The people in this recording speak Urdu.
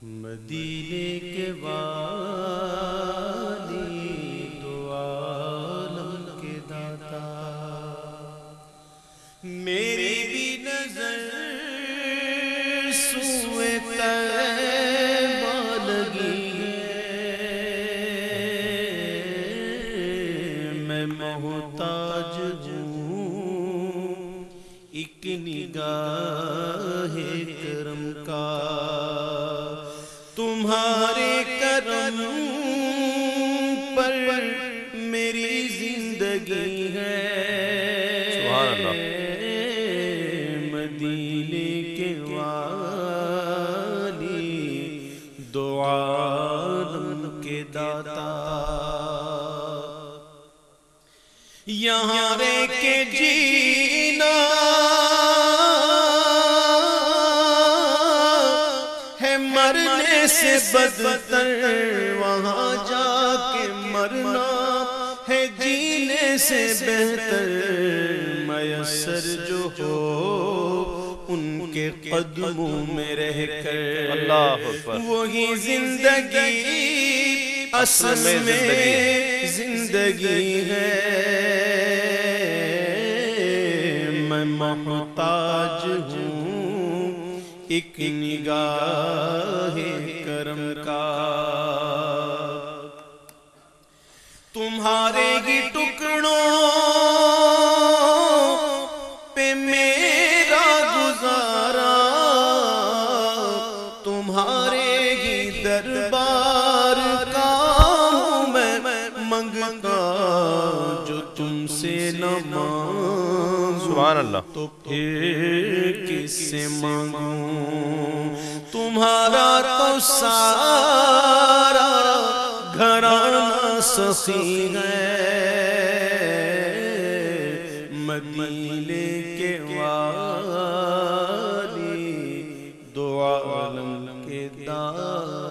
مدینے کے والی دو عالم کے داتا، میری بھی نظر سوئے طیبہ لگی ہے، میں محتاج ہوں ایک نگاہ کرم کا، تمہارے کرم پر میری زندگی ہے۔ سبحان اللہ۔ مدینے کے والی دو عالم کے داتا، یہاں رہ کے جینا مرنے سے بدتر، وہاں جا کے مرنا ہے جینے سے بہتر، میسر جو ہو ان کے قدموں میں رہ کر، اللہ اکبر، وہی زندگی اصل میں زندگی ہے۔ میں محتاج ہوں ایک نگاہ کرم کا، تمہارے ہی ٹکڑوں پہ میرا گزارا، تمہارے ہی دربار کا ہوں میں منگتا، جو تم سے نہ مانگوں سبحان اللہ، تو پھر کس سے مانگوں، تمہارا تو سارا گھرانہ سخی ہے۔ مدینے کے والی دو عالم کے داتا،